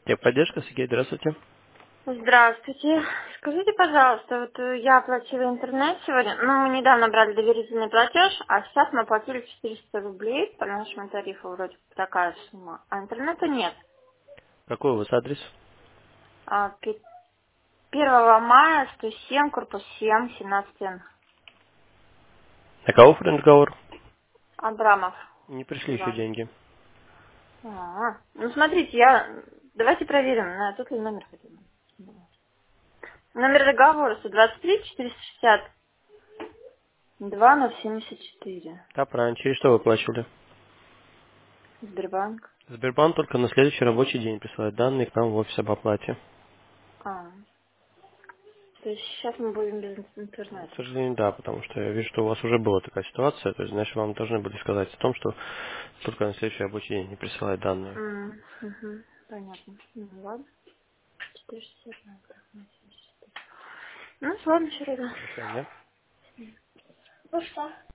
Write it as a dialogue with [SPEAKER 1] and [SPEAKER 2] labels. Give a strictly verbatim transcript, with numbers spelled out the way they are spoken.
[SPEAKER 1] Техподдержка, Сергей, здравствуйте.
[SPEAKER 2] Здравствуйте. Скажите, пожалуйста, вот э, я оплатила интернет сегодня, ну, мы недавно брали доверительный платеж, а сейчас мы оплатили четыреста рублей, по нашему тарифу вроде бы такая сумма, а интернета нет.
[SPEAKER 1] Какой у вас адрес?
[SPEAKER 2] А, пе- первого мая, сто семь, корпус семь, семнадцать н.
[SPEAKER 1] На кого разговор?
[SPEAKER 2] Абрамов
[SPEAKER 1] Не пришли еще
[SPEAKER 2] Иван.
[SPEAKER 1] деньги.
[SPEAKER 2] А, ну, смотрите, я... Давайте проверим, на тот ли номер хотим. Номер договора сто двадцать три четыреста шестьдесят два ноль семьдесят четыре.
[SPEAKER 1] Да, правильно. Через что вы оплачивали?
[SPEAKER 2] Сбербанк.
[SPEAKER 1] Сбербанк только на следующий рабочий день присылает данные к нам в офис об оплате.
[SPEAKER 2] А. То есть сейчас мы будем без
[SPEAKER 1] Ну, к
[SPEAKER 2] интернета.
[SPEAKER 1] сожалению, да, потому что я вижу, что у вас уже была такая ситуация, то есть, значит, вам должны были сказать о том, что только на следующий рабочий день не присылает данные.
[SPEAKER 2] М, мгм, понятно. Ну ладно. четыреста шестьдесят надо как восемьдесят четыре. Ну ладно, все,
[SPEAKER 1] До свидания.
[SPEAKER 2] Ну что?